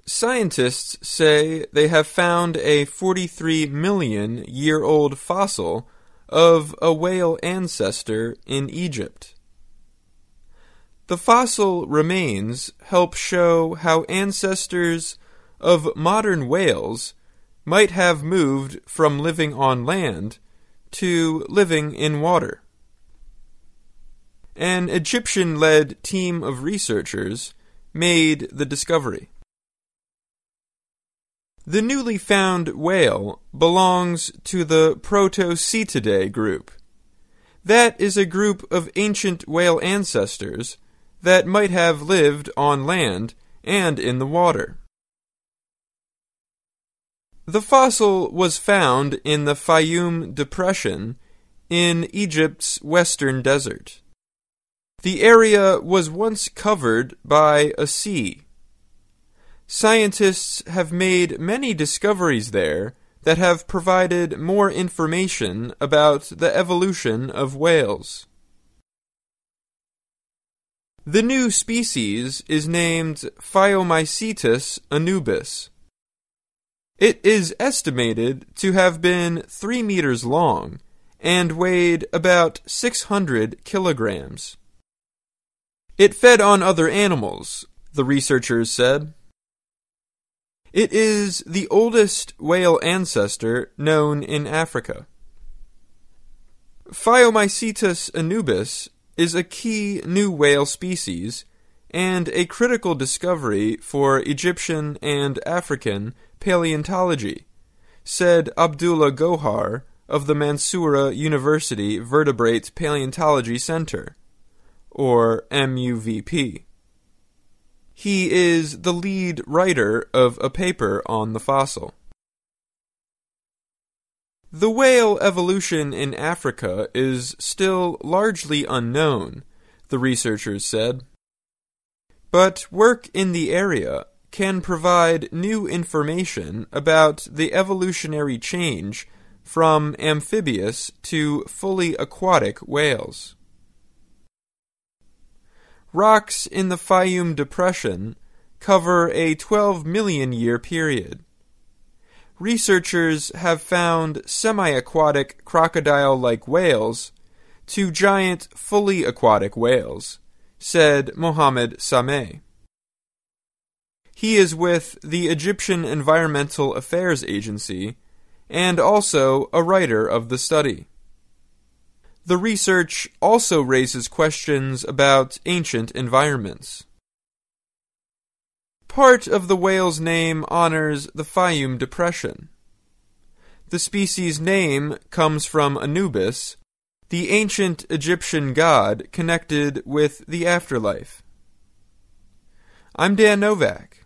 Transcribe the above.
Scientists say they have found a 43-million-year-old fossil of a whale ancestor in Egypt. The fossil remains help show how ancestors of modern whales might have moved from living on land to living in water. An Egyptian-led team of researchers made the discovery. The newly found whale belongs to the Protocetidae group. That is a group of ancient whale ancestors that might have lived on land and in the water. The fossil was found in the Fayum Depression in Egypt's western desert. The area was once covered by a sea. Scientists have made many discoveries there that have provided more information about the evolution of whales. The new species is named Phaeomycetus anubis. It is estimated to have been 3 meters long and weighed about 600 kilograms. It fed on other animals, the researchers said. It is the oldest whale ancestor known in Africa. Phaeomycetus anubis is a key new whale species and a critical discovery for Egyptian and African paleontology, said Abdullah Gohar of the Mansoura University Vertebrate Paleontology Center, or MUVP. He is the lead writer of a paper on the fossil. The whale evolution in Africa is still largely unknown, the researchers said. But work in the area can provide new information about the evolutionary change from amphibious to fully aquatic whales. Rocks in the Fayum Depression cover a 12-million-year period. Researchers have found semi-aquatic crocodile-like whales to giant fully aquatic whales, said Mohammed Sameh. He is with the Egyptian Environmental Affairs Agency and also a writer of the study. The research also raises questions about ancient environments. Part of the whale's name honors the Fayum Depression. The species' name comes from Anubis, the ancient Egyptian god connected with the afterlife. I'm Dan Novak.